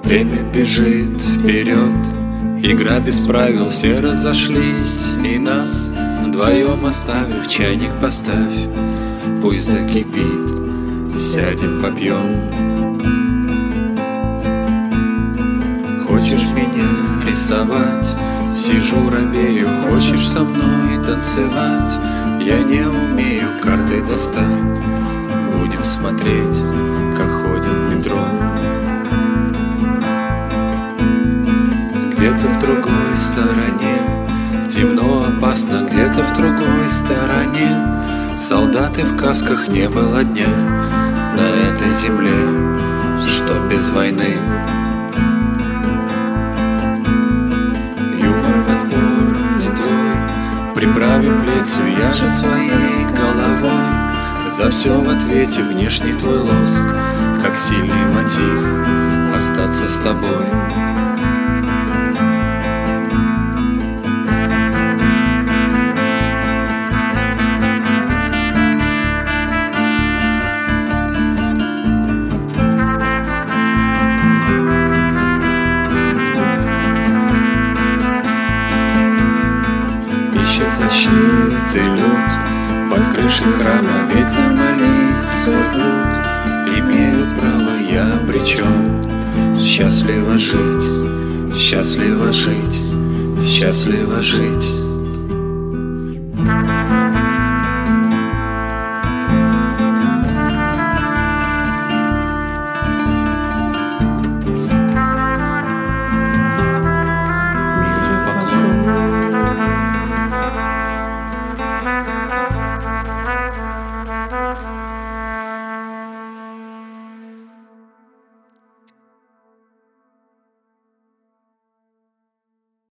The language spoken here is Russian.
Время бежит вперед, игра без правил, все разошлись, и нас вдвоем оставив, чайник поставь, пусть закипит, сядем попьем. Хочешь меня рисовать, сижу робею, хочешь со мной танцевать, я не умею, карты достань, будем смотреть, как ходит метро. Где-то в другой стороне темно, опасно, где-то в другой стороне солдаты в касках, не было дня на этой земле, что без войны. Юмор отборный твой, приправим лекцию, я же своей головой. За все в ответе внешний твой лоск, как сильный мотив остаться с тобой. Начнет лед под крышей храма, ведь замолиться будут, имеют право, я обречен. Счастливо жить, счастливо жить, счастливо жить.